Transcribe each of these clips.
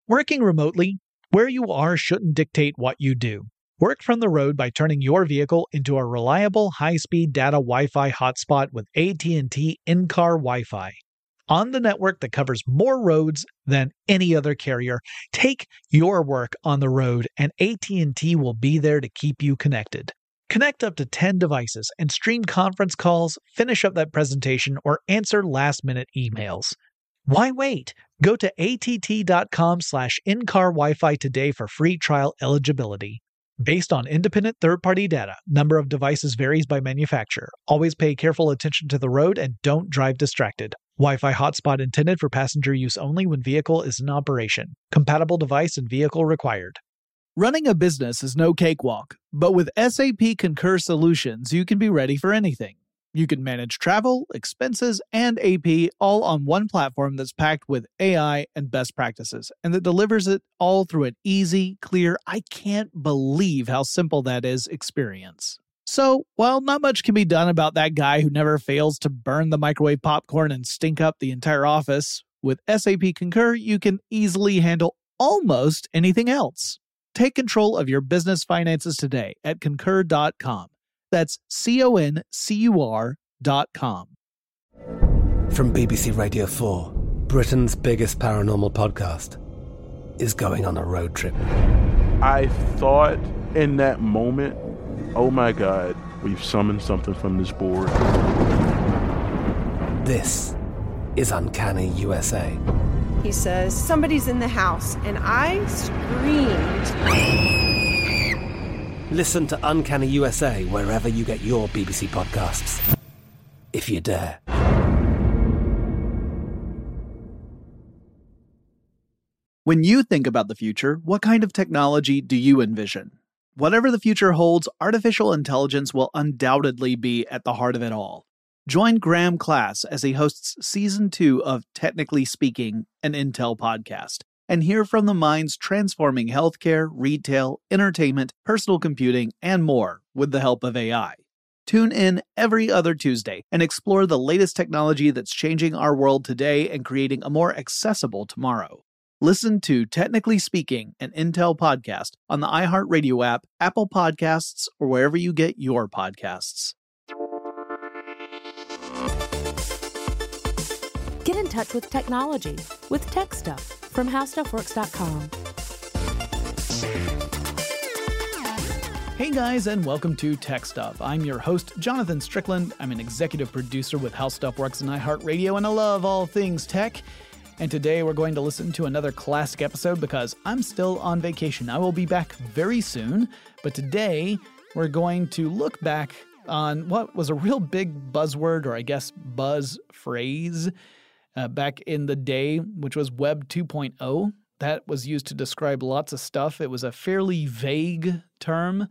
Working remotely, where you are shouldn't dictate what you do. Work from the road by turning your vehicle into a reliable high-speed data Wi-Fi hotspot with AT&T in-car Wi-Fi. On the network that covers more roads than any other carrier, take your work on the road and AT&T will be there to keep you connected. Connect up to 10 devices and stream conference calls, finish up that presentation, or answer last-minute emails. Why wait? Go to att.com/in-car Wi-Fi today for free trial eligibility. Based on independent third-party data, number of devices varies by manufacturer. Always pay careful attention to the road and don't drive distracted. Wi-Fi hotspot intended for passenger use only when vehicle is in operation. Compatible device and vehicle required. Running a business is no cakewalk, but with SAP Concur Solutions, you can be ready for anything. You can manage travel, expenses, and AP all on one platform that's packed with AI and best practices, and that delivers it all through an easy, clear, I can't believe how simple that is experience. So, while not much can be done about that guy who never fails to burn the microwave popcorn and stink up the entire office, with SAP Concur, you can easily handle almost anything else. Take control of your business finances today at Concur.com. That's CONCUR.com. From BBC Radio 4, Britain's biggest paranormal podcast is going on a road trip. I thought in that moment, oh my God, we've summoned something from this board. This is Uncanny USA. He says, somebody's in the house, and I screamed. Listen to Uncanny USA wherever you get your BBC podcasts, if you dare. When you think about the future, what kind of technology do you envision? Whatever the future holds, artificial intelligence will undoubtedly be at the heart of it all. Join Graham Class as he hosts Season 2 of Technically Speaking, an Intel podcast, and hear from the minds transforming healthcare, retail, entertainment, personal computing, and more with the help of AI. Tune in every other Tuesday and explore the latest technology that's changing our world today and creating a more accessible tomorrow. Listen to Technically Speaking, an Intel podcast on the iHeartRadio app, Apple Podcasts, or wherever you get your podcasts. Get in touch with technology with Tech Stuff from HowStuffWorks.com. Hey guys, and welcome to Tech Stuff. I'm your host, Jonathan Strickland. I'm an executive producer with How Stuff Works and iHeartRadio, and I love all things tech. And today we're going to listen to another classic episode because I'm still on vacation. I will be back very soon, but today we're going to look back on what was a real big buzzword, or I guess buzz phrase, back in the day, which was Web 2.0. That was used to describe lots of stuff. It was a fairly vague term.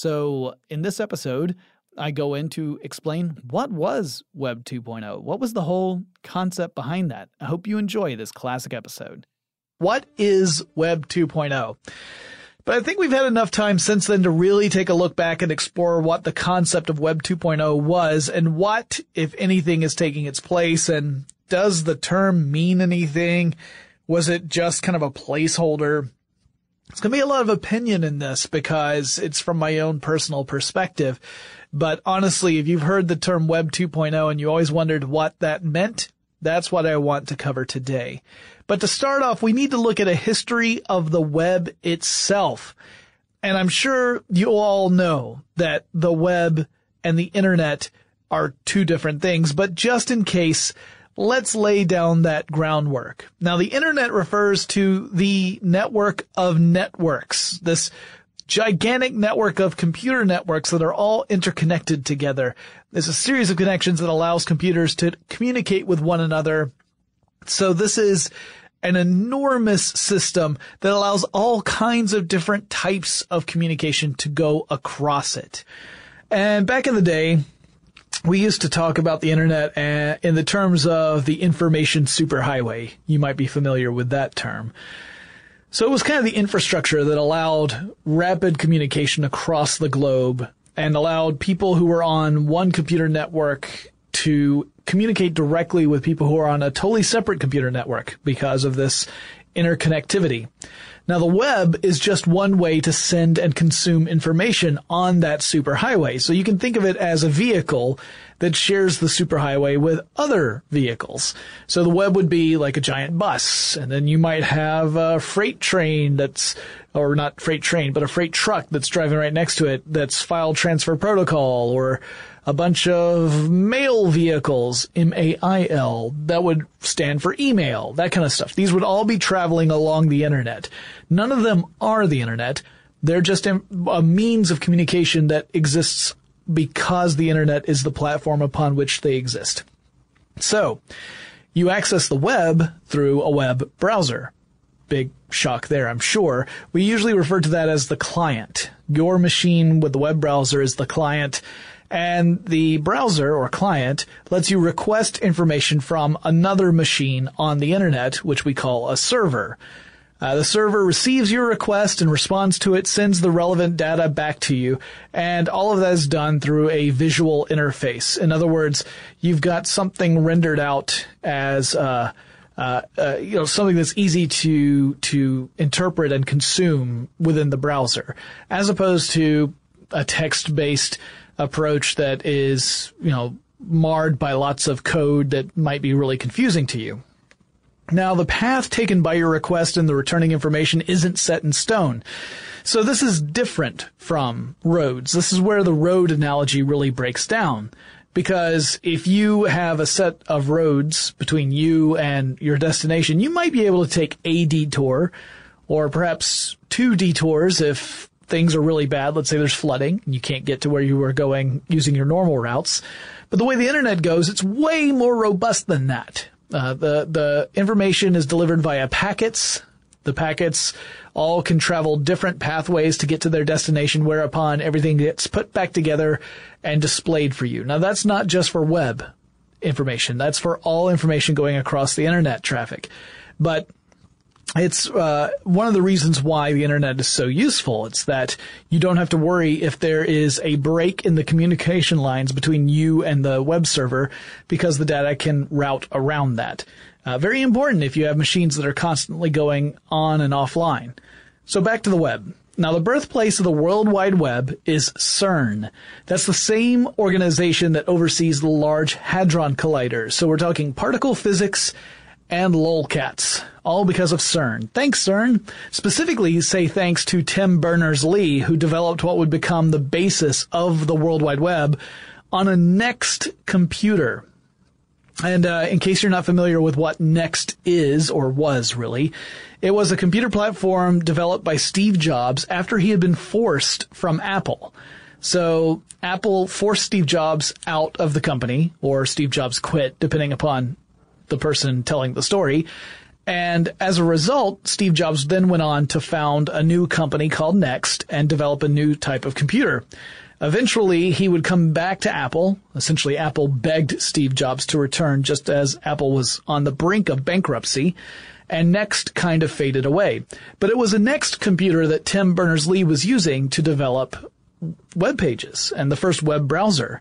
So in this episode, I go in to explain what was Web 2.0. What was the whole concept behind that? I hope you enjoy this classic episode. What is Web 2.0? But I think we've had enough time since then to really take a look back and explore what the concept of Web 2.0 was and what, if anything, is taking its place. And does the term mean anything? Was it just kind of a placeholder? It's going to be a lot of opinion in this because it's from my own personal perspective. But honestly, if you've heard the term Web 2.0 and you always wondered what that meant, that's what I want to cover today. But to start off, we need to look at a history of the web itself. And I'm sure you all know that the web and the internet are two different things, but just in case, let's lay down that groundwork. Now, the internet refers to the network of networks, this gigantic network of computer networks that are all interconnected together. There's a series of connections that allows computers to communicate with one another. So this is an enormous system that allows all kinds of different types of communication to go across it. And back in the day, we used to talk about the internet in the terms of the information superhighway. You might be familiar with that term. So it was kind of the infrastructure that allowed rapid communication across the globe and allowed people who were on one computer network to communicate directly with people who are on a totally separate computer network because of this interconnectivity. Now, the web is just one way to send and consume information on that superhighway. So you can think of it as a vehicle that shares the superhighway with other vehicles. So the web would be like a giant bus, and then you might have a freight train or not freight train, but a freight truck that's driving right next to it that's file transfer protocol, or a bunch of mail vehicles, MAIL, that would stand for email, that kind of stuff. These would all be traveling along the internet. None of them are the internet. They're just a means of communication that exists because the internet is the platform upon which they exist. So, you access the web through a web browser. Big shock there, I'm sure. We usually refer to that as the client. Your machine with the web browser is the client, and the browser or client lets you request information from another machine on the internet, which we call a server. The server receives your request and responds to it, sends the relevant data back to you, and all of that is done through a visual interface. In other words, you've got something rendered out as something that's easy to interpret and consume within the browser, as opposed to a text-based approach that is, marred by lots of code that might be really confusing to you. Now, the path taken by your request and the returning information isn't set in stone. So this is different from roads. This is where the road analogy really breaks down. Because if you have a set of roads between you and your destination, you might be able to take a detour, or perhaps 2 detours if things are really bad. Let's say there's flooding and you can't get to where you were going using your normal routes. But the way the internet goes, it's way more robust than that. The information is delivered via packets. The packets all can travel different pathways to get to their destination, whereupon everything gets put back together and displayed for you. Now, that's not just for web information. That's for all information going across the internet traffic. But it's one of the reasons why the internet is so useful. It's that you don't have to worry if there is a break in the communication lines between you and the web server, because the data can route around that. Very important if you have machines that are constantly going on and offline. So back to the web. Now, the birthplace of the World Wide Web is CERN. That's the same organization that oversees the Large Hadron Collider. So we're talking particle physics and lolcats, all because of CERN. Thanks, CERN. Specifically, say thanks to Tim Berners-Lee, who developed what would become the basis of the World Wide Web on a NeXT computer. And in case you're not familiar with what NeXT is, or was really, it was a computer platform developed by Steve Jobs after he had been forced from Apple. So Apple forced Steve Jobs out of the company, or Steve Jobs quit, depending upon the person telling the story. And as a result, Steve Jobs then went on to found a new company called NeXT and develop a new type of computer. Eventually, he would come back to Apple. Essentially, Apple begged Steve Jobs to return just as Apple was on the brink of bankruptcy, and NeXT kind of faded away. But it was a NeXT computer that Tim Berners-Lee was using to develop web pages and the first web browser.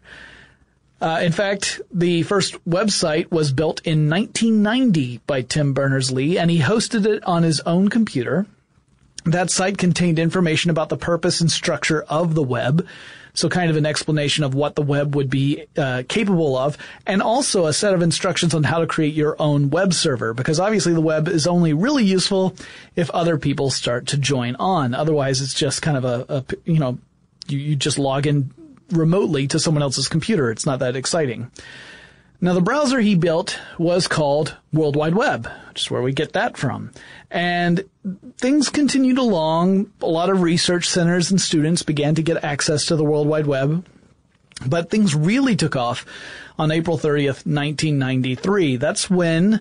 In fact, the first website was built in 1990 by Tim Berners-Lee, and he hosted it on his own computer. That site contained information about the purpose and structure of the web, so kind of an explanation of what the web would be capable of, and also a set of instructions on how to create your own web server, because obviously the web is only really useful if other people start to join on. Otherwise, it's just kind of you just log in remotely to someone else's computer. It's not that exciting. Now, the browser he built was called World Wide Web, which is where we get that from. And things continued along. A lot of research centers and students began to get access to the World Wide Web. But things really took off on April 30th, 1993. That's when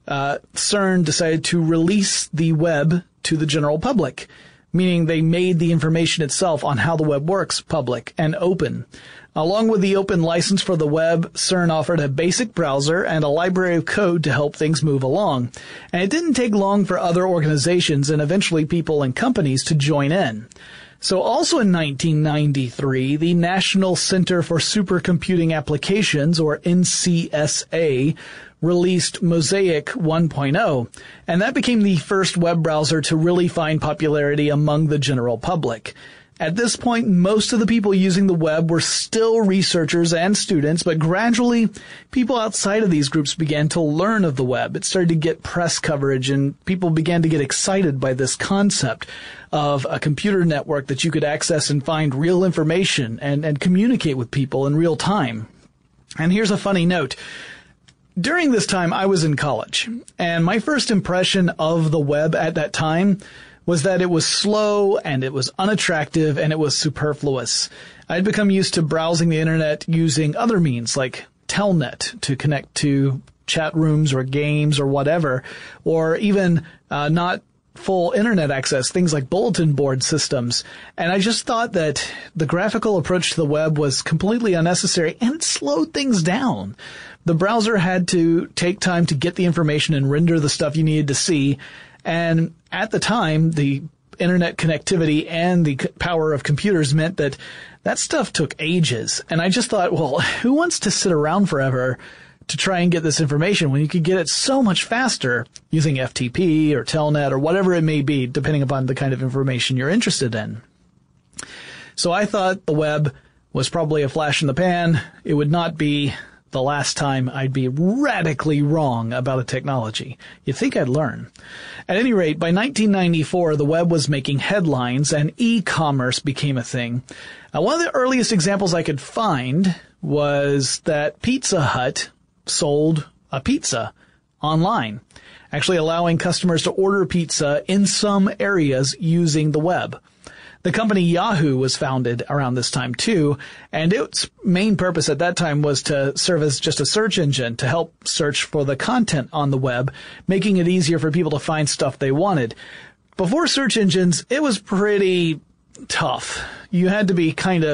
CERN decided to release the web to the general public, meaning they made the information itself on how the web works public and open. Along with the open license for the web, CERN offered a basic browser and a library of code to help things move along. And it didn't take long for other organizations and eventually people and companies to join in. So also in 1993, the National Center for Supercomputing Applications, or NCSA, released Mosaic 1.0, and that became the first web browser to really find popularity among the general public. At this point, most of the people using the web were still researchers and students, but gradually, people outside of these groups began to learn of the web. It started to get press coverage, and people began to get excited by this concept of a computer network that you could access and find real information and communicate with people in real time. And here's a funny note. During this time, I was in college, and my first impression of the web at that time was that it was slow and it was unattractive and it was superfluous. I'd become used to browsing the internet using other means like Telnet to connect to chat rooms or games or whatever, or even not full internet access, things like bulletin board systems. And I just thought that the graphical approach to the web was completely unnecessary and it slowed things down. The browser had to take time to get the information and render the stuff you needed to see. And at the time, the internet connectivity and the power of computers meant that that stuff took ages. And I just thought, well, who wants to sit around forever to try and get this information when you could get it so much faster using FTP or Telnet or whatever it may be, depending upon the kind of information you're interested in. So I thought the web was probably a flash in the pan. It would not be the last time I'd be radically wrong about a technology. You'd think I'd learn. At any rate, by 1994, the web was making headlines and e-commerce became a thing. One of the earliest examples I could find was that Pizza Hut sold a pizza online, actually allowing customers to order pizza in some areas using the web. The company Yahoo was founded around this time too, and its main purpose at that time was to serve as just a search engine to help search for the content on the web, making it easier for people to find stuff they wanted. Before search engines, it was pretty tough. You had to be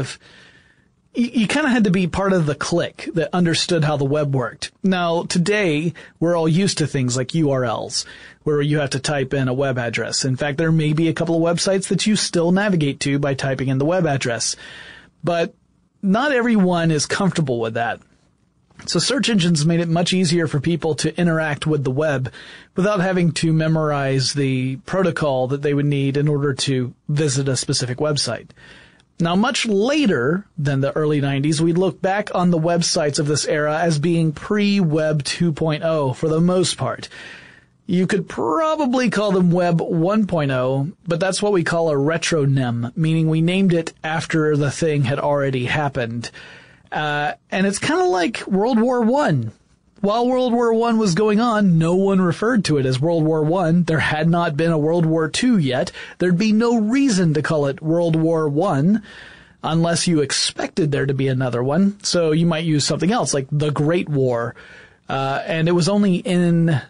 you kind of had to be part of the clique that understood how the web worked. Now, today, we're all used to things like URLs, where you have to type in a web address. In fact, there may be a couple of websites that you still navigate to by typing in the web address. But not everyone is comfortable with that. So search engines made it much easier for people to interact with the web without having to memorize the protocol that they would need in order to visit a specific website. Now, much later than the early 90s, we look back on the websites of this era as being pre-Web 2.0 for the most part. You could probably call them Web 1.0, but that's what we call a retronym, meaning we named it after the thing had already happened. And it's kind of like World War I. While World War I was going on, no one referred to it as World War I. There had not been a World War II yet. There'd be no reason to call it World War I unless you expected there to be another one. So you might use something else like the Great War. And it was only in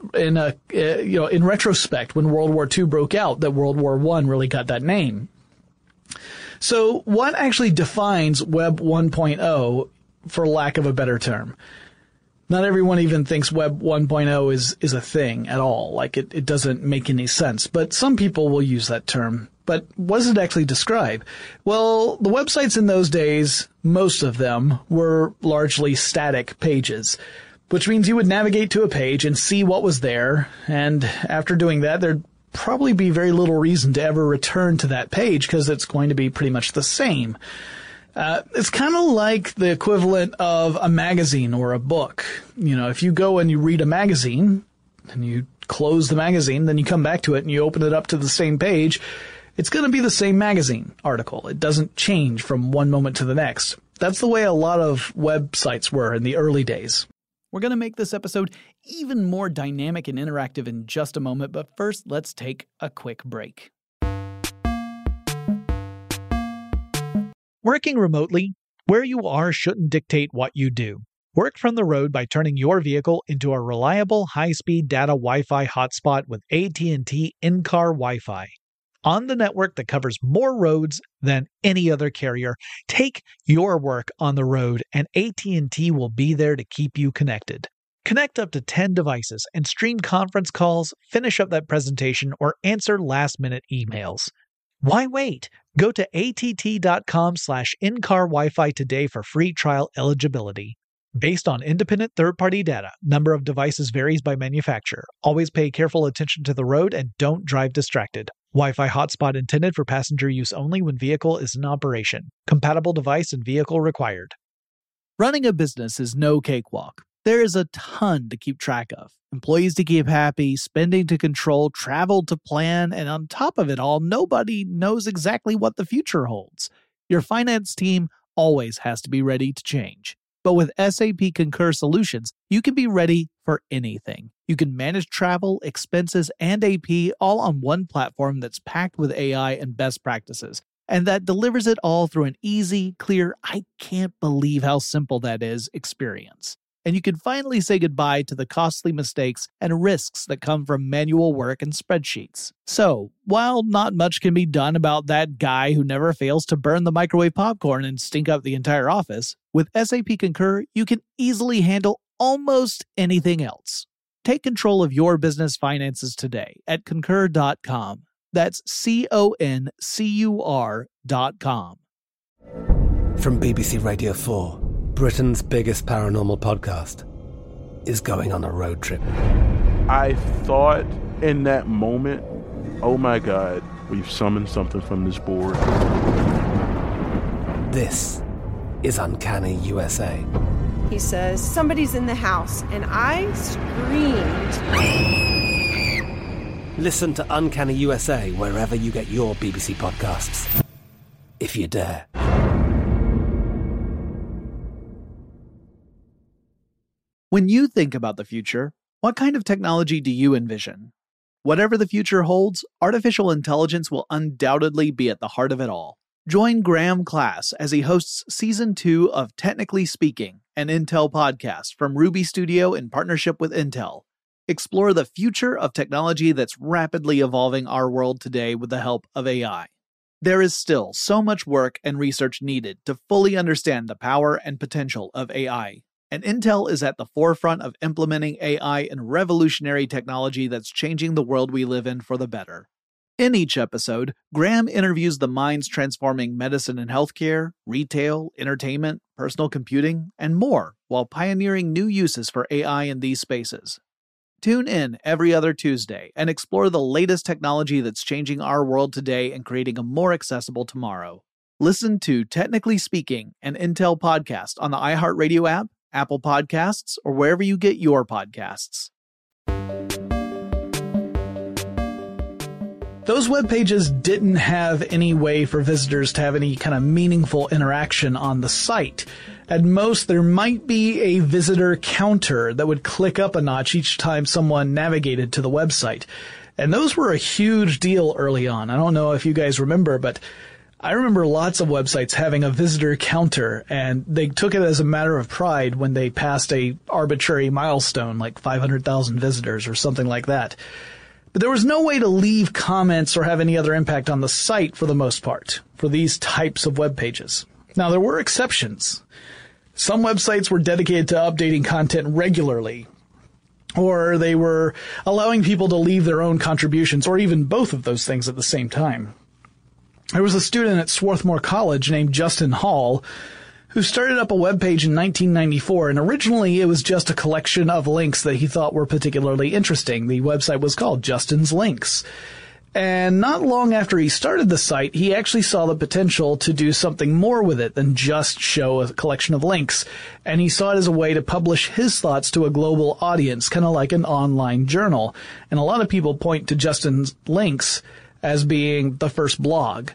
retrospect when World War II broke out that World War I really got that name. So what actually defines Web 1.0, for lack of a better term? Not everyone even thinks Web 1.0 is a thing at all. Like it doesn't make any sense. But some people will use that term. But what does it actually describe? Well, the websites in those days, most of them, were largely static pages, which means you would navigate to a page and see what was there. And after doing that, there'd probably be very little reason to ever return to that page because it's going to be pretty much the same. It's kind of like the equivalent of a magazine or a book. You know, if you go and you read a magazine and you close the magazine, then you come back to it and you open it up to the same page, it's going to be the same magazine article. It doesn't change from one moment to the next. That's the way a lot of websites were in the early days. We're going to make this episode even more dynamic and interactive in just a moment, but first let's take a quick break. Working remotely, where you are shouldn't dictate what you do. Work from the road by turning your vehicle into a reliable high-speed data Wi-Fi hotspot with AT&T in-car Wi-Fi. On the network that covers more roads than any other carrier, take your work on the road and AT&T will be there to keep you connected. Connect up to 10 devices and stream conference calls, finish up that presentation, or answer last-minute emails. Why wait? Go to att.com/in-car Wi-Fi today for free trial eligibility. Based on independent third-party data, number of devices varies by manufacturer. Always pay careful attention to the road and don't drive distracted. Wi-Fi hotspot intended for passenger use only when vehicle is in operation. Compatible device and vehicle required. Running a business is no cakewalk. There is a ton to keep track of. Employees to keep happy, spending to control, travel to plan, and on top of it all, nobody knows exactly what the future holds. Your finance team always has to be ready to change. But with SAP Concur Solutions, you can be ready for anything. You can manage travel, expenses, and AP all on one platform that's packed with AI and best practices, and that delivers it all through an easy, clear, I can't believe how simple that is experience. And you can finally say goodbye to the costly mistakes and risks that come from manual work and spreadsheets. So, while not much can be done about that guy who never fails to burn the microwave popcorn and stink up the entire office, with SAP Concur, you can easily handle almost anything else. Take control of your business finances today at Concur.com. That's CONCUR.com. From BBC Radio 4, Britain's biggest paranormal podcast is going on a road trip. I thought in that moment, oh my God, we've summoned something from this board. This is Uncanny USA. He says, somebody's in the house, and I screamed. Listen to Uncanny USA wherever you get your BBC podcasts, if you dare. When you think about the future, what kind of technology do you envision? Whatever the future holds, artificial intelligence will undoubtedly be at the heart of it all. Join Graham Class as he hosts Season 2 of Technically Speaking, an Intel podcast from Ruby Studio in partnership with Intel. Explore the future of technology that's rapidly evolving our world today with the help of AI. There is still so much work and research needed to fully understand the power and potential of AI. And Intel is at the forefront of implementing AI and revolutionary technology that's changing the world we live in for the better. In each episode, Graham interviews the minds transforming medicine and healthcare, retail, entertainment, personal computing, and more, while pioneering new uses for AI in these spaces. Tune in every other Tuesday and explore the latest technology that's changing our world today and creating a more accessible tomorrow. Listen to Technically Speaking, an Intel podcast on the iHeartRadio app, Apple Podcasts, or wherever you get your podcasts. Those web pages didn't have any way for visitors to have any kind of meaningful interaction on the site. At most, there might be a visitor counter that would click up a notch each time someone navigated to the website. And those were a huge deal early on. I don't know if you guys remember, but I remember lots of websites having a visitor counter, and they took it as a matter of pride when they passed a arbitrary milestone like 500,000 visitors or something like that. But there was no way to leave comments or have any other impact on the site for the most part for these types of web pages. Now, there were exceptions. Some websites were dedicated to updating content regularly, or they were allowing people to leave their own contributions, or even both of those things at the same time. There was a student at Swarthmore College named Justin Hall who started up a webpage in 1994, and originally it was just a collection of links that he thought were particularly interesting. The website was called Justin's Links. And not long after he started the site, he actually saw the potential to do something more with it than just show a collection of links. And he saw it as a way to publish his thoughts to a global audience, kind of like an online journal. And a lot of people point to Justin's Links as being the first blog.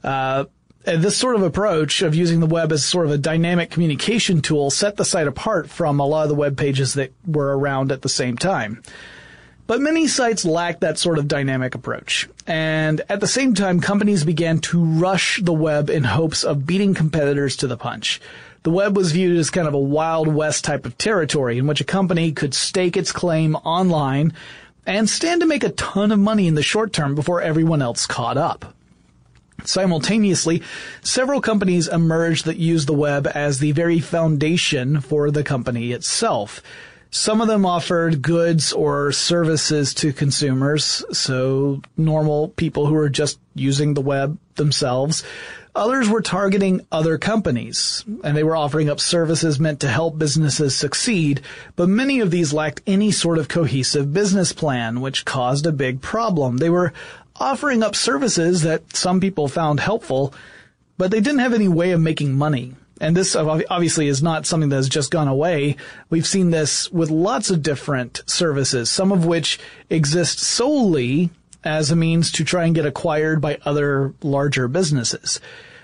This sort of approach of using the web as sort of a dynamic communication tool set the site apart from a lot of the web pages that were around at the same time. But many sites lack that sort of dynamic approach. And at the same time, companies began to rush the web in hopes of beating competitors to the punch. The web was viewed as kind of a Wild West type of territory in which a company could stake its claim online and stand to make a ton of money in the short term before everyone else caught up. Simultaneously, several companies emerged that used the web as the very foundation for the company itself. Some of them offered goods or services to consumers, so normal people who are just using the web themselves. Others were targeting other companies, and they were offering up services meant to help businesses succeed, but many of these lacked any sort of cohesive business plan, which caused a big problem. They were offering up services that some people found helpful, but they didn't have any way of making money. And this obviously is not something that has just gone away. We've seen this with lots of different services, some of which exist solely as a means to try and get acquired by other larger businesses,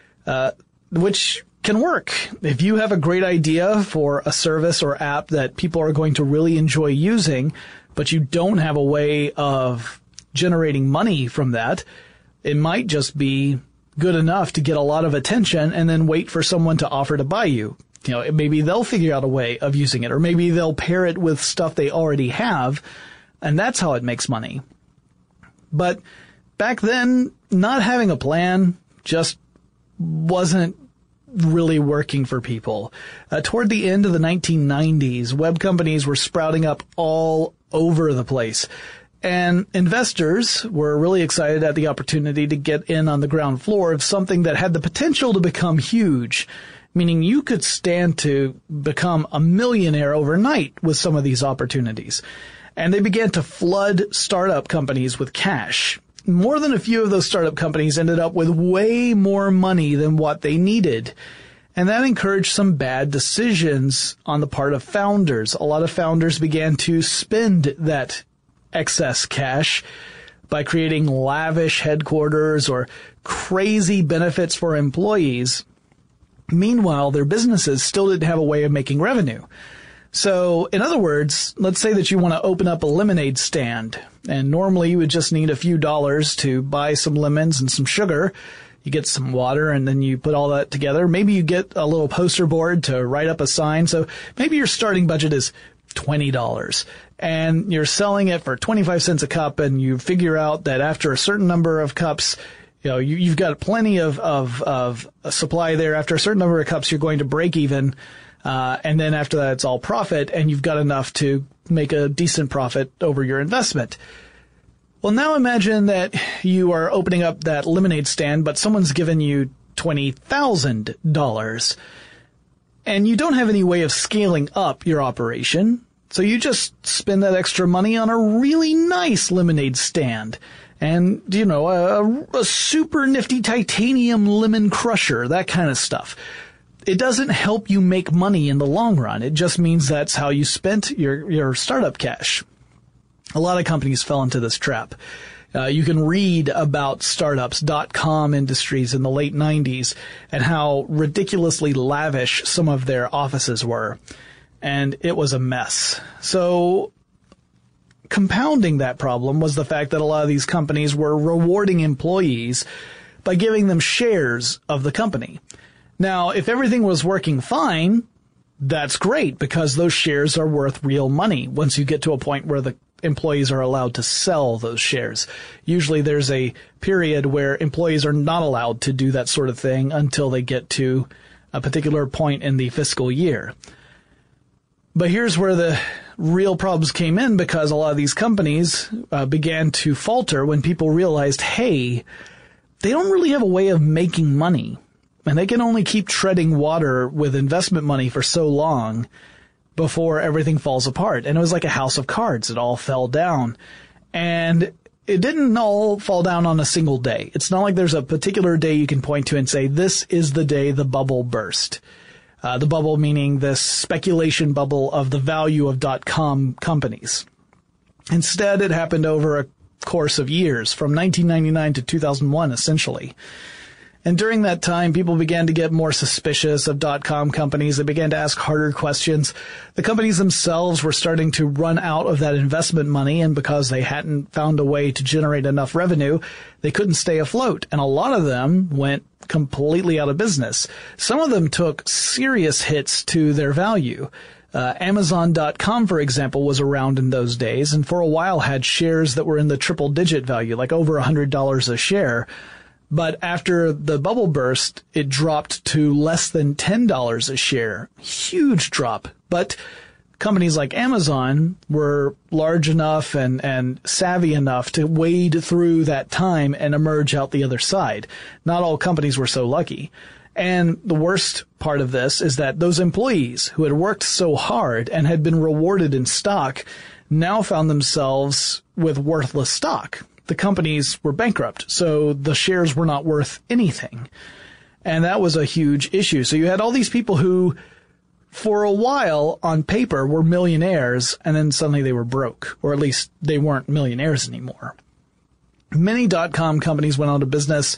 which can work. If you have a great idea for a service or app that people are going to really enjoy using, but you don't have a way of generating money from that, it might just be good enough to get a lot of attention and then wait for someone to offer to buy you. You know, maybe they'll figure out a way of using it, or maybe they'll pair it with stuff they already have, and that's how it makes money. But back then, not having a plan just wasn't really working for people. Toward the end of the 1990s, web companies were sprouting up all over the place. And investors were really excited at the opportunity to get in on the ground floor of something that had the potential to become huge, meaning you could stand to become a millionaire overnight with some of these opportunities. And they began to flood startup companies with cash. More than a few of those startup companies ended up with way more money than what they needed. And that encouraged some bad decisions on the part of founders. A lot of founders began to spend that excess cash by creating lavish headquarters or crazy benefits for employees. Meanwhile, their businesses still didn't have a way of making revenue. So, in other words, let's say that you want to open up a lemonade stand, and normally you would just need a few dollars to buy some lemons and some sugar. You get some water, and then you put all that together. Maybe you get a little poster board to write up a sign. So maybe your starting budget is $20, and you're selling it for 25 cents a cup, and you figure out that after a certain number of cups, you know, you've got plenty of supply there. After a certain number of cups, you're going to break even. And then after that, it's all profit, and you've got enough to make a decent profit over your investment. Well, now imagine that you are opening up that lemonade stand, but someone's given you $20,000, and you don't have any way of scaling up your operation. So you just spend that extra money on a really nice lemonade stand. And, you know, a super nifty titanium lemon crusher, that kind of stuff. It doesn't help you make money in the long run. It just means that's how you spent your startup cash. A lot of companies fell into this trap. You can read about startups, .com industries in the late 90s and how ridiculously lavish some of their offices were. And it was a mess. So compounding that problem was the fact that a lot of these companies were rewarding employees by giving them shares of the company. Now, if everything was working fine, that's great because those shares are worth real money once you get to a point where the employees are allowed to sell those shares. Usually there's a period where employees are not allowed to do that sort of thing until they get to a particular point in the fiscal year. But here's where the real problems came in, because a lot of these companies began to falter when people realized, hey, they don't really have a way of making money. And they can only keep treading water with investment money for so long before everything falls apart. And it was like a house of cards. It all fell down. And it didn't all fall down on a single day. It's not like there's a particular day you can point to and say, this is the day the bubble burst. The bubble meaning this speculation bubble of the value of .com companies. Instead, it happened over a course of years, from 1999 to 2001, essentially. And during that time, people began to get more suspicious of .com companies. They began to ask harder questions. The companies themselves were starting to run out of that investment money, and because they hadn't found a way to generate enough revenue, they couldn't stay afloat. And a lot of them went completely out of business. Some of them took serious hits to their value. Amazon.com, for example, was around in those days, and for a while had shares that were in the triple-digit value, like over $100 a share. But after the bubble burst, it dropped to less than $10 a share. Huge drop. But companies like Amazon were large enough and savvy enough to wade through that time and emerge out the other side. Not all companies were so lucky. And the worst part of this is that those employees who had worked so hard and had been rewarded in stock now found themselves with worthless stock. The companies were bankrupt, so the shares were not worth anything. And that was a huge issue. So you had all these people who, for a while, on paper, were millionaires, and then suddenly they were broke, or at least they weren't millionaires anymore. Many .com companies went out of business,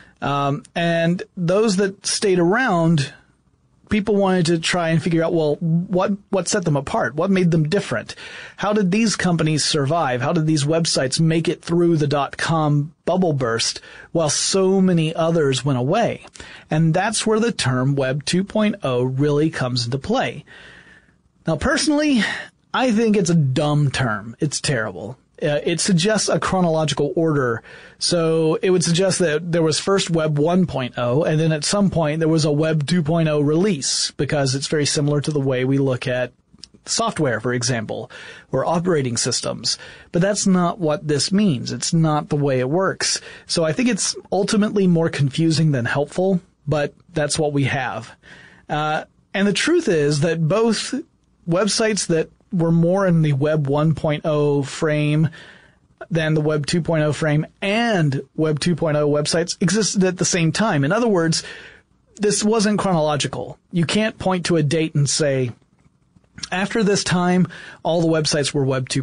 and those that stayed around, people wanted to try and figure out, well, what set them apart? What made them different? How did these companies survive? How did these websites make it through the .com bubble burst while so many others went away? And that's where the term Web 2.0 really comes into play. Now, personally, I think it's a dumb term. It's terrible. It suggests a chronological order. So it would suggest that there was first Web 1.0, and then at some point there was a Web 2.0 release, because it's very similar to the way we look at software, for example, or operating systems. But that's not what this means. It's not the way it works. So I think it's ultimately more confusing than helpful, but that's what we have. And the truth is that both websites that were more in the Web 1.0 frame than the Web 2.0 frame and Web 2.0 websites existed at the same time. In other words, this wasn't chronological. You can't point to a date and say, after this time, all the websites were Web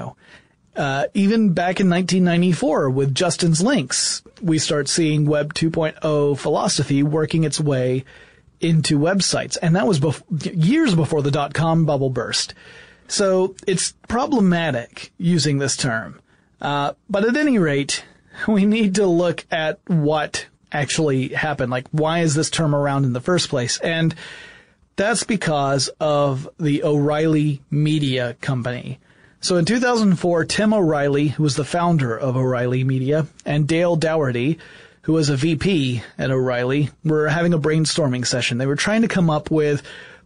2.0. Even back in 1994 with Justin's Links, we start seeing Web 2.0 philosophy working its way into websites. And that was years before the .com bubble burst. So it's problematic using this term. But at any rate, we need to look at what actually happened. Like, why is this term around in the first place? And that's because of the O'Reilly Media Company. So in 2004, Tim O'Reilly, who was the founder of O'Reilly Media, and Dale Dougherty, who was a VP at O'Reilly, were having a brainstorming session. They were trying to come up with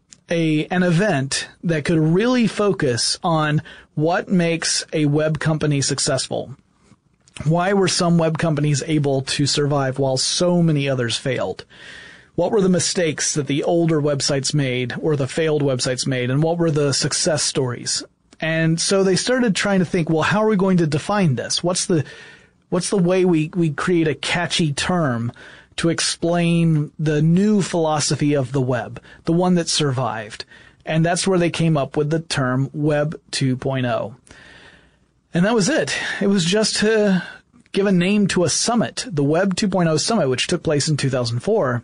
an event that could really focus on what makes a web company successful. Why were some web companies able to survive while so many others failed? What were the mistakes that the older websites made or the failed websites made, and what were the success stories? And so they started trying to think, well, how are we going to define this? What's the way we create a catchy term to explain the new philosophy of the web, the one that survived? And that's where they came up with the term Web 2.0. And that was it. It was just to give a name to a summit, the Web 2.0 Summit, which took place in 2004.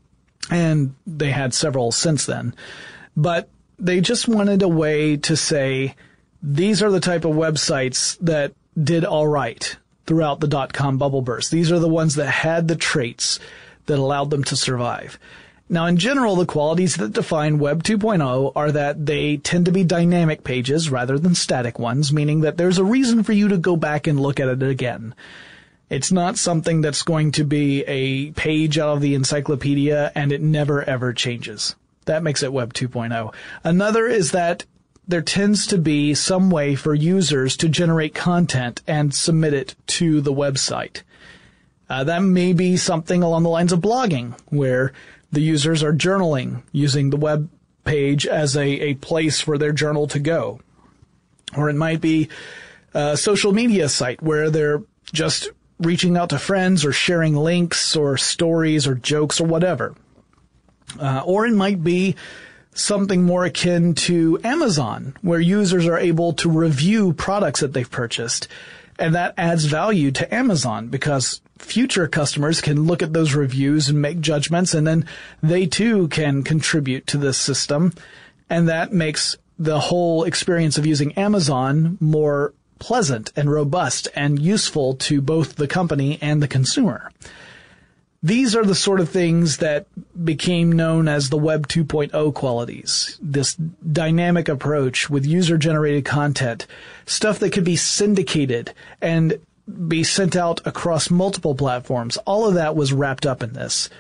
And they had several since then. But they just wanted a way to say, these are the type of websites that did all right throughout the .com bubble burst. These are the ones that had the traits that allowed them to survive. Now, in general, the qualities that define Web 2.0 are that they tend to be dynamic pages rather than static ones, meaning that there's a reason for you to go back and look at it again. It's not something that's going to be a page out of the encyclopedia and it never ever changes. That makes it Web 2.0. Another is that there tends to be some way for users to generate content and submit it to the website. That may be something along the lines of blogging, where the users are journaling using the web page as a place for their journal to go. Or it might be a social media site where they're just reaching out to friends or sharing links or stories or jokes or whatever. Or it might be something more akin to Amazon, where users are able to review products that they've purchased. And that adds value to Amazon because future customers can look at those reviews and make judgments, and then they too can contribute to this system. And that makes the whole experience of using Amazon more pleasant and robust and useful to both the company and the consumer. These are the sort of things that became known as the Web 2.0 qualities, this dynamic approach with user-generated content, stuff that could be syndicated and be sent out across multiple platforms. All of that was wrapped up in this.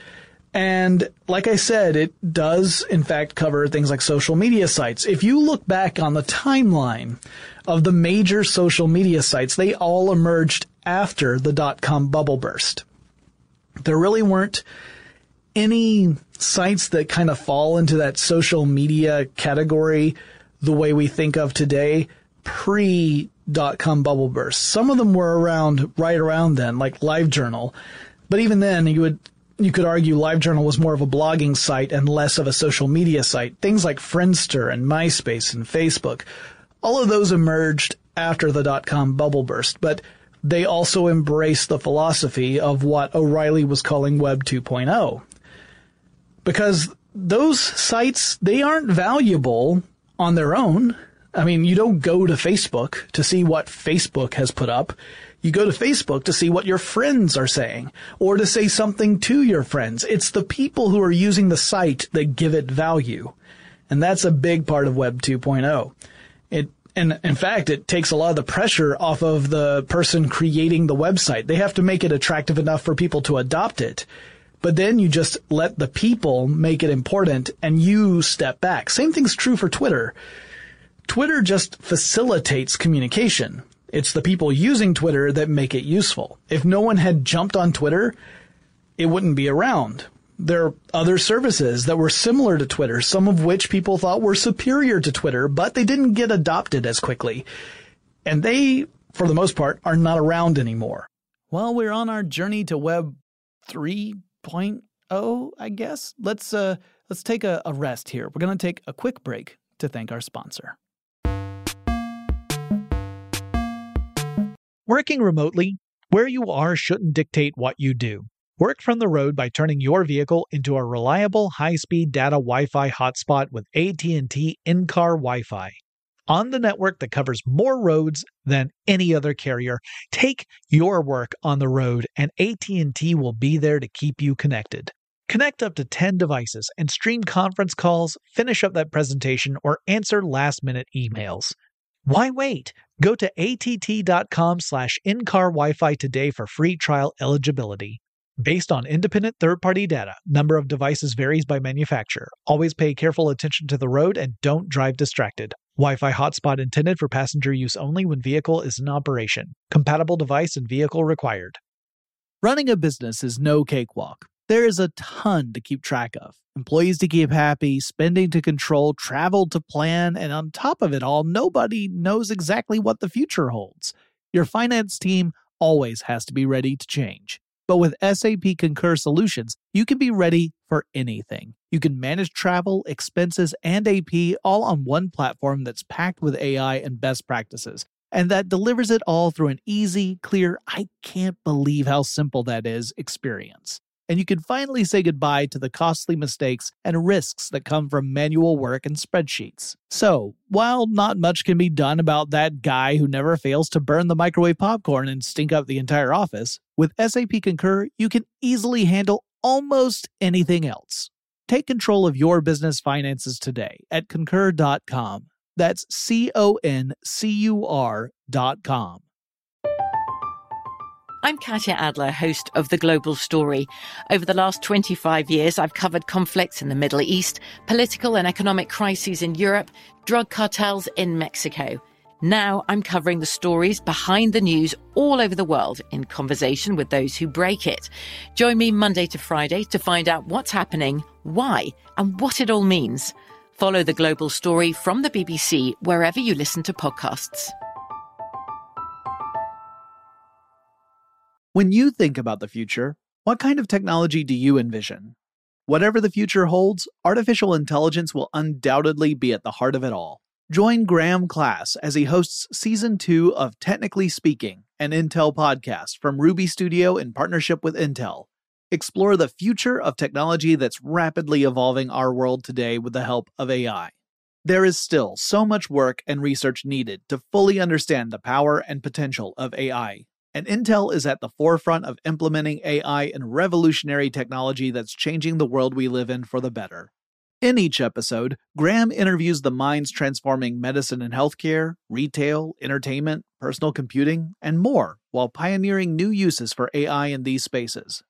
And like I said, it does, in fact, cover things like social media sites. If you look back on the timeline of the major social media sites, they all emerged after the dot-com bubble burst. There really weren't any sites that kind of fall into that social media category the way we think of today pre-dot-com bubble burst. Some of them were around right around then, like LiveJournal. But even then, you could argue LiveJournal was more of a blogging site and less of a social media site. Things like Friendster and MySpace and Facebook, all of those emerged after the dot-com bubble burst, but they also embraced the philosophy of what O'Reilly was calling Web 2.0. Because those sites, they aren't valuable on their own. I mean, you don't go to Facebook to see what Facebook has put up. You go to Facebook to see what your friends are saying, or to say something to your friends. It's the people who are using the site that give it value. And that's a big part of Web 2.0. And in fact, it takes a lot of the pressure off of the person creating the website. They have to make it attractive enough for people to adopt it. But then you just let the people make it important and you step back. Same thing's true for Twitter. Twitter just facilitates communication. It's the people using Twitter that make it useful. If no one had jumped on Twitter, it wouldn't be around. There are other services that were similar to Twitter, some of which people thought were superior to Twitter, but they didn't get adopted as quickly. And they, for the most part, are not around anymore. Well, we're on our journey to Web 3.0, I guess. Let's take a rest here. We're going to take a quick break to thank our sponsor. Working remotely, where you are shouldn't dictate what you do. Work from the road by turning your vehicle into a reliable, high-speed data Wi-Fi hotspot with AT&T in-car Wi-Fi. On the network that covers more roads than any other carrier, take your work on the road and AT&T will be there to keep you connected. Connect up to 10 devices and stream conference calls, finish up that presentation, or answer last-minute emails. Why wait? Go to att.com/in-car Wi-Fi today for free trial eligibility. Based on independent third-party data, number of devices varies by manufacturer. Always pay careful attention to the road and don't drive distracted. Wi-Fi hotspot intended for passenger use only when vehicle is in operation. Compatible device and vehicle required. Running a business is no cakewalk. There is a ton to keep track of. Employees to keep happy, spending to control, travel to plan, and on top of it all, nobody knows exactly what the future holds. Your finance team always has to be ready to change. But with SAP Concur Solutions, you can be ready for anything. You can manage travel, expenses, and AP all on one platform that's packed with AI and best practices, and that delivers it all through an easy, clear, I can't believe how simple that is experience. And you can finally say goodbye to the costly mistakes and risks that come from manual work and spreadsheets. So, while not much can be done about that guy who never fails to burn the microwave popcorn and stink up the entire office, with SAP Concur, you can easily handle almost anything else. Take control of your business finances today at concur.com. That's CONCUR.com. I'm Katya Adler, host of The Global Story. Over the last 25 years, I've covered conflicts in the Middle East, political and economic crises in Europe, drug cartels in Mexico. Now I'm covering the stories behind the news all over the world in conversation with those who break it. Join me Monday to Friday to find out what's happening, why, and what it all means. Follow The Global Story from the BBC wherever you listen to podcasts. When you think about the future, what kind of technology do you envision? Whatever the future holds, artificial intelligence will undoubtedly be at the heart of it all. Join Graham Class as he hosts Season 2 of Technically Speaking, an Intel podcast from Ruby Studio in partnership with Intel. Explore the future of technology that's rapidly evolving our world today with the help of AI. There is still so much work and research needed to fully understand the power and potential of AI. And Intel is at the forefront of implementing AI and revolutionary technology that's changing the world we live in for the better. In each episode, Graham interviews the minds transforming medicine and healthcare, retail, entertainment, personal computing, and more, while pioneering new uses for AI in these spaces.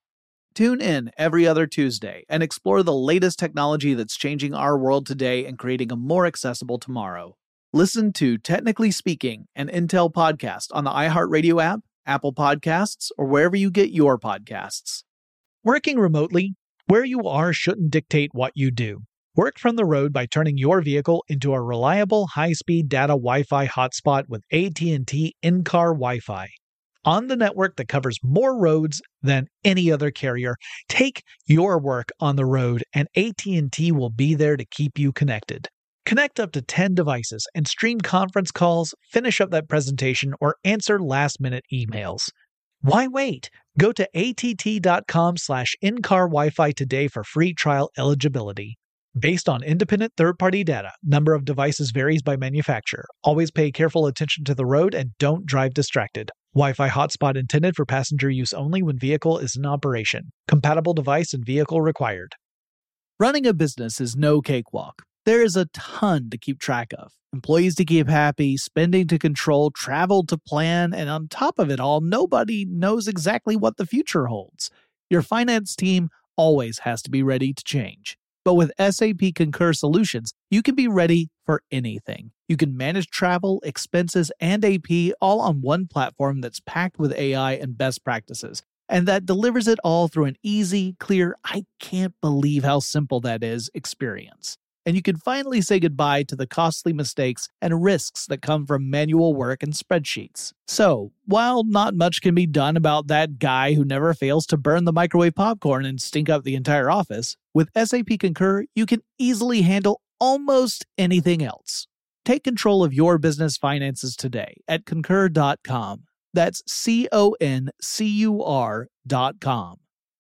Tune in every other Tuesday and explore the latest technology that's changing our world today and creating a more accessible tomorrow. Listen to Technically Speaking, an Intel podcast on the iHeartRadio app, Apple Podcasts, or wherever you get your podcasts. Working remotely, where you are shouldn't dictate what you do. Work from the road by turning your vehicle into a reliable high-speed data Wi-Fi hotspot with AT&T in-car Wi-Fi. On the network that covers more roads than any other carrier, take your work on the road and AT&T will be there to keep you connected. Connect up to 10 devices and stream conference calls, finish up that presentation, or answer last-minute emails. Why wait? Go to att.com/in-car Wi-Fi today for free trial eligibility. Based on independent third-party data, number of devices varies by manufacturer. Always pay careful attention to the road and don't drive distracted. Wi-Fi hotspot intended for passenger use only when vehicle is in operation. Compatible device and vehicle required. Running a business is no cakewalk. There is a ton to keep track of. Employees to keep happy, spending to control, travel to plan, and on top of it all, nobody knows exactly what the future holds. Your finance team always has to be ready to change. But with SAP Concur Solutions, you can be ready for anything. You can manage travel, expenses, and AP all on one platform that's packed with AI and best practices, and that delivers it all through an easy, clear, I can't believe how simple that is experience. And you can finally say goodbye to the costly mistakes and risks that come from manual work and spreadsheets. So, while not much can be done about that guy who never fails to burn the microwave popcorn and stink up the entire office, with SAP Concur, you can easily handle almost anything else. Take control of your business finances today at Concur.com. That's CONCUR.com.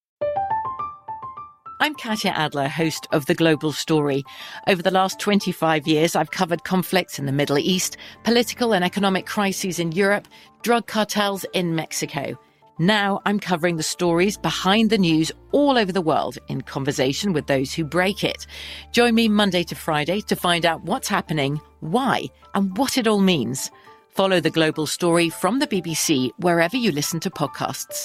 I'm Katya Adler, host of The Global Story. Over the last 25 years, I've covered conflicts in the Middle East, political and economic crises in Europe, drug cartels in Mexico. Now I'm covering the stories behind the news all over the world in conversation with those who break it. Join me Monday to Friday to find out what's happening, why, and what it all means. Follow The Global Story from the BBC wherever you listen to podcasts.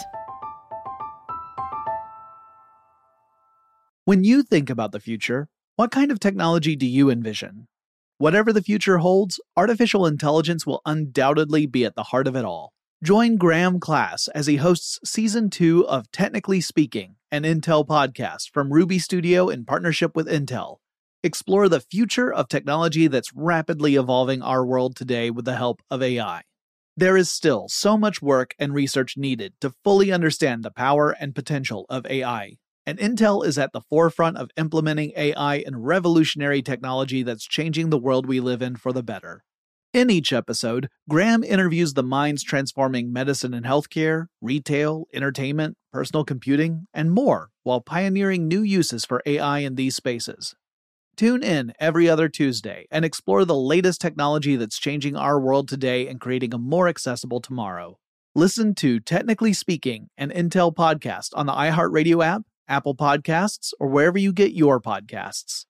When you think about the future, what kind of technology do you envision? Whatever the future holds, artificial intelligence will undoubtedly be at the heart of it all. Join Graham Class as he hosts Season 2 of Technically Speaking, an Intel podcast from Ruby Studio in partnership with Intel. Explore the future of technology that's rapidly evolving our world today with the help of AI. There is still so much work and research needed to fully understand the power and potential of AI. And Intel is at the forefront of implementing AI and revolutionary technology that's changing the world we live in for the better. In each episode, Graham interviews the minds transforming medicine and healthcare, retail, entertainment, personal computing, and more, while pioneering new uses for AI in these spaces. Tune in every other Tuesday and explore the latest technology that's changing our world today and creating a more accessible tomorrow. Listen to Technically Speaking, an Intel podcast on the iHeartRadio app, Apple Podcasts, or wherever you get your podcasts.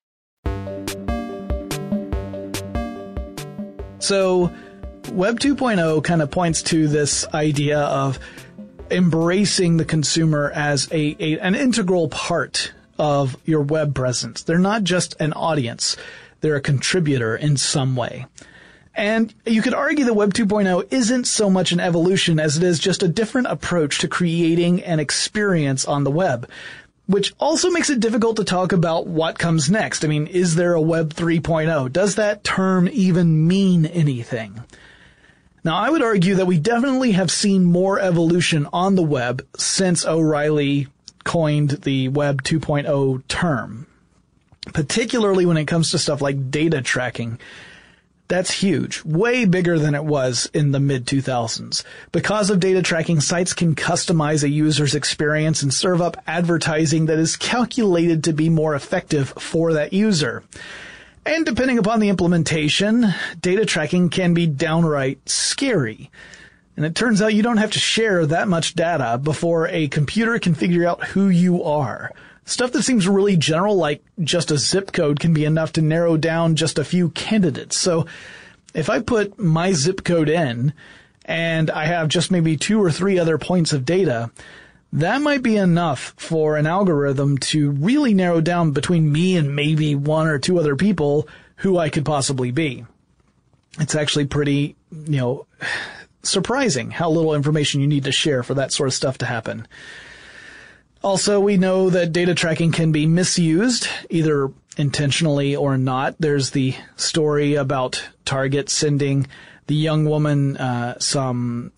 So, Web 2.0 kind of points to this idea of embracing the consumer as an integral part of your web presence. They're not just an audience. They're a contributor in some way. And you could argue that Web 2.0 isn't so much an evolution as it is just a different approach to creating an experience on the web, which also makes it difficult to talk about what comes next. I mean, is there a Web 3.0? Does that term even mean anything? Now, I would argue that we definitely have seen more evolution on the web since O'Reilly coined the Web 2.0 term, particularly when it comes to stuff like data tracking. That's huge, way bigger than it was in the mid-2000s. Because of data tracking, sites can customize a user's experience and serve up advertising that is calculated to be more effective for that user. And depending upon the implementation, data tracking can be downright scary. And it turns out you don't have to share that much data before a computer can figure out who you are. Stuff that seems really general, like just a zip code, can be enough to narrow down just a few candidates. So if I put my zip code in and I have just maybe 2 or 3 other points of data, that might be enough for an algorithm to really narrow down between me and maybe one or two other people who I could possibly be. It's actually pretty, surprising how little information you need to share for that sort of stuff to happen. Also, we know that data tracking can be misused, either intentionally or not. There's the story about Target sending the young woman some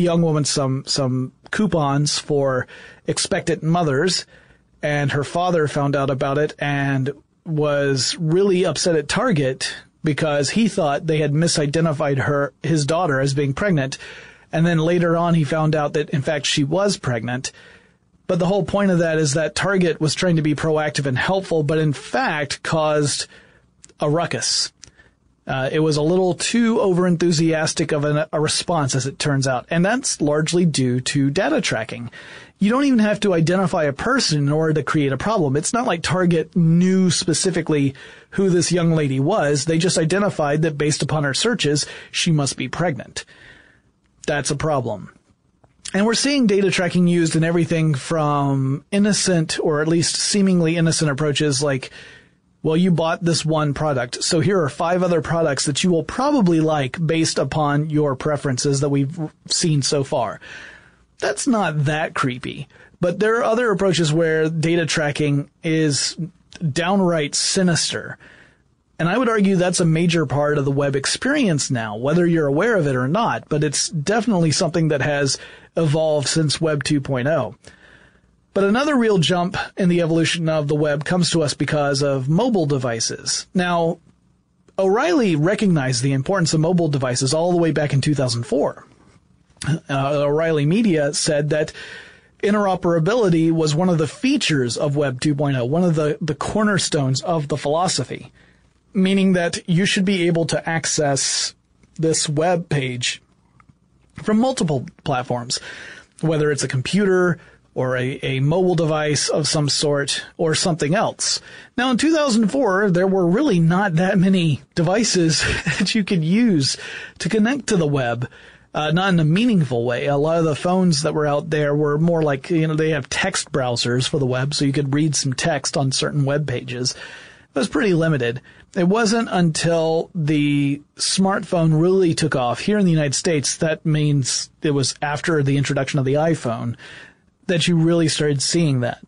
coupons for expectant mothers, and her father found out about it and was really upset at Target because he thought they had misidentified his daughter as being pregnant, and then later on he found out that in fact she was pregnant. But the whole point of that is that Target was trying to be proactive and helpful, but in fact caused a ruckus. It was a little too overenthusiastic of a response, as it turns out, and that's largely due to data tracking. You don't even have to identify a person in order to create a problem. It's not like Target knew specifically who this young lady was. They just identified that based upon her searches, she must be pregnant. That's a problem. And we're seeing data tracking used in everything from innocent, or at least seemingly innocent approaches like, well, you bought this one product, so here are 5 other products that you will probably like based upon your preferences that we've seen so far. That's not that creepy, but there are other approaches where data tracking is downright sinister. And I would argue that's a major part of the web experience now, whether you're aware of it or not, but it's definitely something that has evolved since Web 2.0. But another real jump in the evolution of the web comes to us because of mobile devices. Now, O'Reilly recognized the importance of mobile devices all the way back in 2004. O'Reilly Media said that interoperability was one of the features of Web 2.0, one of the cornerstones of the philosophy, meaning that you should be able to access this web page from multiple platforms, whether it's a computer or a mobile device of some sort or something else. Now, in 2004, there were really not that many devices that you could use to connect to the web, not in a meaningful way. A lot of the phones that were out there were more like, they have text browsers for the web, so you could read some text on certain web pages. It was pretty limited. It wasn't until the smartphone really took off here in the United States, that means it was after the introduction of the iPhone, that you really started seeing that.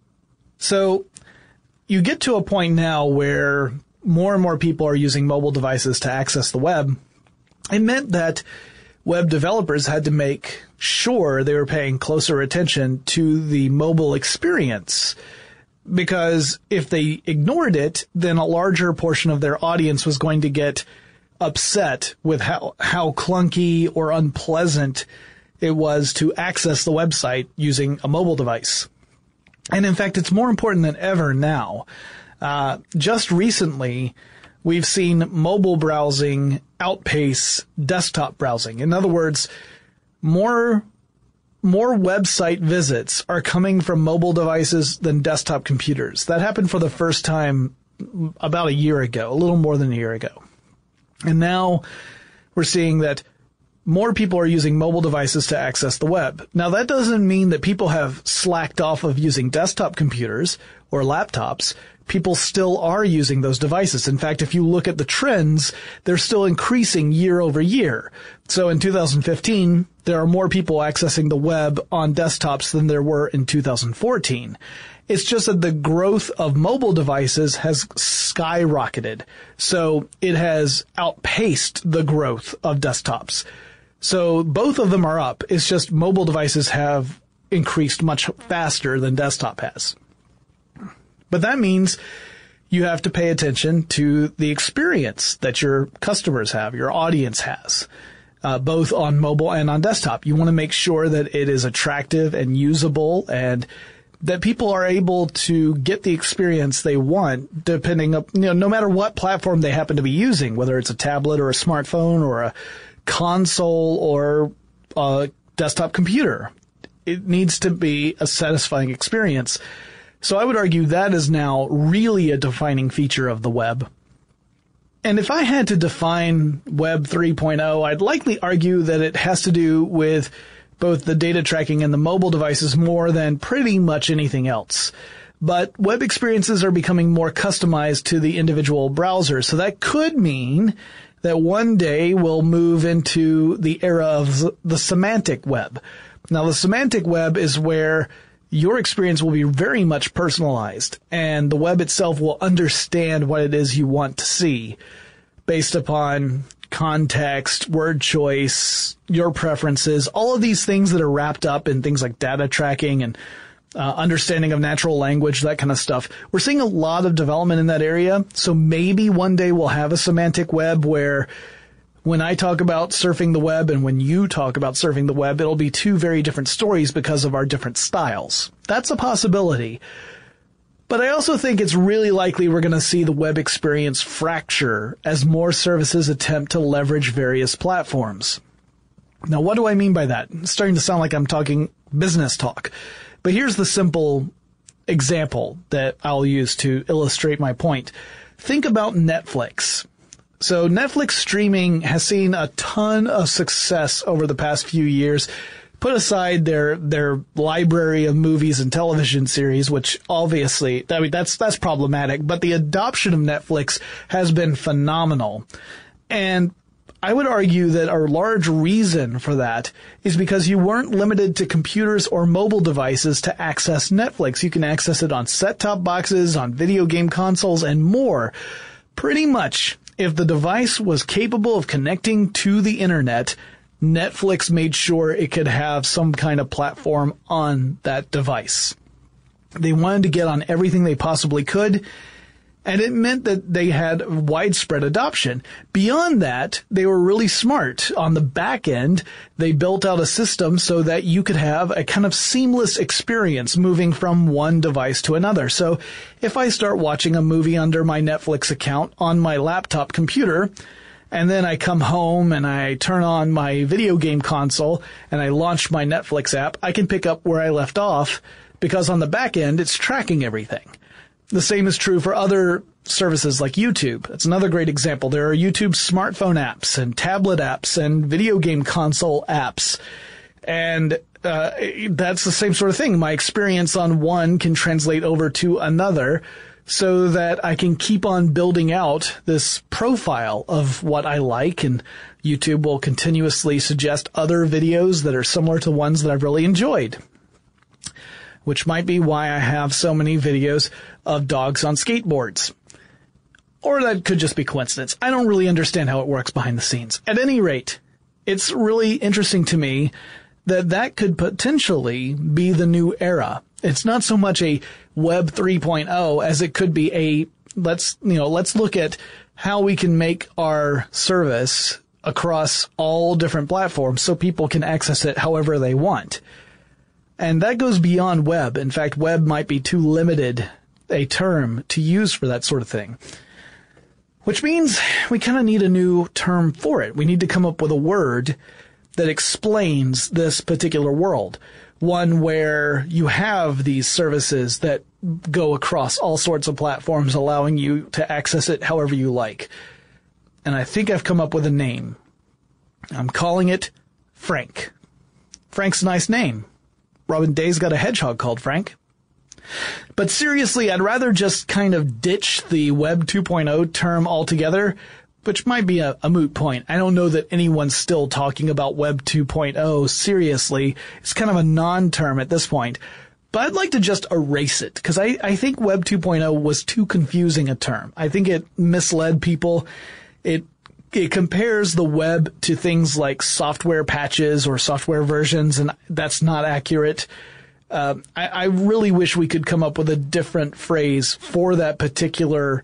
So you get to a point now where more and more people are using mobile devices to access the web. It meant that web developers had to make sure they were paying closer attention to the mobile experience, because if they ignored it, then a larger portion of their audience was going to get upset with how clunky or unpleasant it was to access the website using a mobile device. And in fact, it's more important than ever now. Just recently, we've seen mobile browsing outpace desktop browsing. In other words, more website visits are coming from mobile devices than desktop computers. That happened for the first time about a year ago, a little more than a year ago. And now we're seeing that more people are using mobile devices to access the web. Now, that doesn't mean that people have slacked off of using desktop computers or laptops. People still are using those devices. In fact, if you look at the trends, they're still increasing year over year. So in 2015, there are more people accessing the web on desktops than there were in 2014. It's just that the growth of mobile devices has skyrocketed. So it has outpaced the growth of desktops. So both of them are up. It's just mobile devices have increased much faster than desktop has. But that means you have to pay attention to the experience that your customers have, your audience has, both on mobile and on desktop. You want to make sure that it is attractive and usable, and that people are able to get the experience they want, depending on, no matter what platform they happen to be using, whether it's a tablet or a smartphone or a console or a desktop computer. It needs to be a satisfying experience. So I would argue that is now really a defining feature of the web. And if I had to define Web 3.0, I'd likely argue that it has to do with both the data tracking and the mobile devices more than pretty much anything else. But web experiences are becoming more customized to the individual browser, so that could mean that one day we'll move into the era of the semantic web. Now, the semantic web is where your experience will be very much personalized, and the web itself will understand what it is you want to see based upon context, word choice, your preferences, all of these things that are wrapped up in things like data tracking and understanding of natural language, that kind of stuff. We're seeing a lot of development in that area, so maybe one day we'll have a semantic web where when I talk about surfing the web and when you talk about surfing the web, it'll be two very different stories because of our different styles. That's a possibility. But I also think it's really likely we're going to see the web experience fracture as more services attempt to leverage various platforms. Now, what do I mean by that? It's starting to sound like I'm talking business talk. But here's the simple example that I'll use to illustrate my point. Think about Netflix. So Netflix streaming has seen a ton of success over the past few years. Put aside their library of movies and television series, which obviously, I mean, that's problematic, but the adoption of Netflix has been phenomenal. And I would argue that a large reason for that is because you weren't limited to computers or mobile devices to access Netflix. You can access it on set-top boxes, on video game consoles, and more. Pretty much, if the device was capable of connecting to the internet, Netflix made sure it could have some kind of platform on that device. They wanted to get on everything they possibly could, and it meant that they had widespread adoption. Beyond that, they were really smart. On the back end, they built out a system so that you could have a kind of seamless experience moving from one device to another. So if I start watching a movie under my Netflix account on my laptop computer, and then I come home and I turn on my video game console and I launch my Netflix app, I can pick up where I left off because on the back end, it's tracking everything. The same is true for other services like YouTube. That's another great example. There are YouTube smartphone apps and tablet apps and video game console apps. And that's the same sort of thing. My experience on one can translate over to another so that I can keep on building out this profile of what I like, and YouTube will continuously suggest other videos that are similar to ones that I've really enjoyed, which might be why I have so many videos of dogs on skateboards. Or that could just be coincidence. I don't really understand how it works behind the scenes. At any rate, it's really interesting to me that that could potentially be the new era. It's not so much a Web 3.0 as it could be a let's look at how we can make our service across all different platforms so people can access it however they want. And that goes beyond web. In fact, web might be too limited a term to use for that sort of thing. Which means we kind of need a new term for it. We need to come up with a word that explains this particular world. One where you have these services that go across all sorts of platforms, allowing you to access it however you like. And I think I've come up with a name. I'm calling it Frank. Frank's a nice name. Robin Day's got a hedgehog called Frank. But seriously, I'd rather just kind of ditch the Web 2.0 term altogether, which might be a moot point. I don't know that anyone's still talking about Web 2.0 seriously. It's kind of a non-term at this point. But I'd like to just erase it, because I think Web 2.0 was too confusing a term. I think it misled people. It compares the web to things like software patches or software versions, and that's not accurate. I really wish we could come up with a different phrase for that particular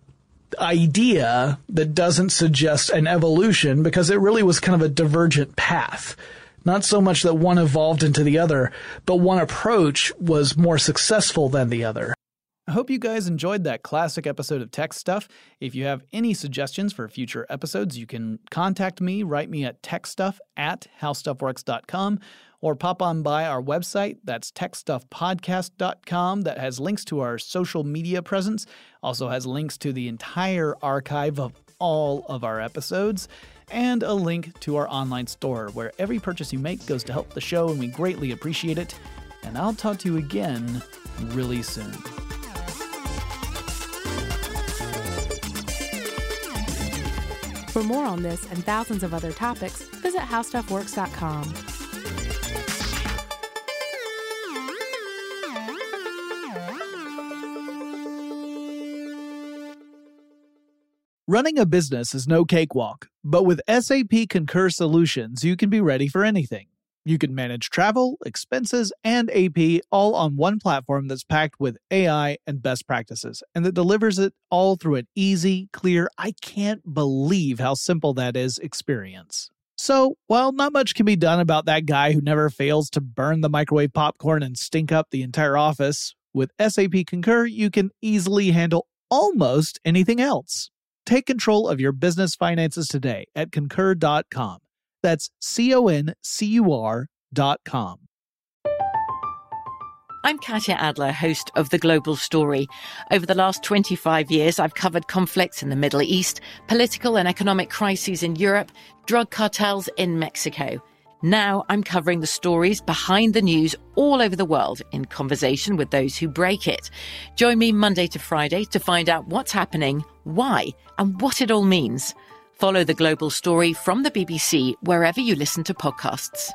idea that doesn't suggest an evolution, because it really was kind of a divergent path. Not so much that one evolved into the other, but one approach was more successful than the other. I hope you guys enjoyed that classic episode of Tech Stuff. If you have any suggestions for future episodes, you can contact me, write me at techstuff@howstuffworks.com, or pop on by our website. That's techstuffpodcast.com. That has links to our social media presence, also has links to the entire archive of all of our episodes, and a link to our online store where every purchase you make goes to help the show, and we greatly appreciate it. And I'll talk to you again really soon. For more on this and thousands of other topics, visit howstuffworks.com. Running a business is no cakewalk, but with SAP Concur Solutions, you can be ready for anything. You can manage travel, expenses, and AP all on one platform that's packed with AI and best practices, and that delivers it all through an easy, clear, I can't believe how simple that is experience. So, while not much can be done about that guy who never fails to burn the microwave popcorn and stink up the entire office, with SAP Concur, you can easily handle almost anything else. Take control of your business finances today at concur.com. That's CONCUR.com. I'm Katya Adler, host of The Global Story. Over the last 25 years, I've covered conflicts in the Middle East, political and economic crises in Europe, drug cartels in Mexico. Now I'm covering the stories behind the news all over the world in conversation with those who break it. Join me Monday to Friday to find out what's happening, why, and what it all means. Follow The Global Story from the BBC wherever you listen to podcasts.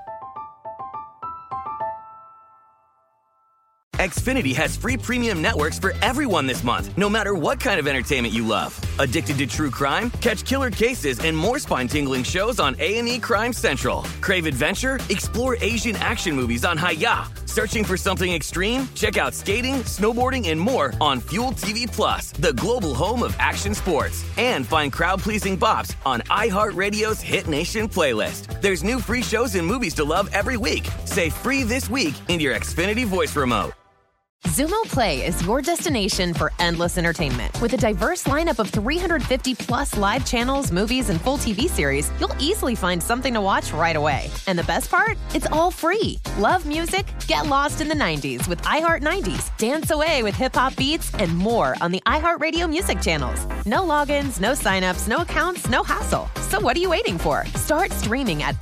Xfinity has free premium networks for everyone this month, no matter what kind of entertainment you love. Addicted to true crime? Catch killer cases and more spine-tingling shows on A&E Crime Central. Crave adventure? Explore Asian action movies on Hi-Ya. Searching for something extreme? Check out skating, snowboarding, and more on Fuel TV Plus, the global home of action sports. And find crowd-pleasing bops on iHeartRadio's Hit Nation playlist. There's new free shows and movies to love every week. Say free this week in your Xfinity voice remote. Xumo Play is your destination for endless entertainment. With a diverse lineup of 350-plus live channels, movies, and full TV series, you'll easily find something to watch right away. And the best part? It's all free. Love music? Get lost in the 90s with iHeart 90s, dance away with hip-hop beats, and more on the iHeartRadio music channels. No logins, no signups, no accounts, no hassle. So what are you waiting for? Start streaming at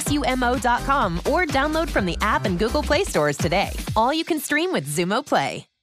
play.xumo.com or download from the app and Google Play stores today. All you can stream with Xumo Play.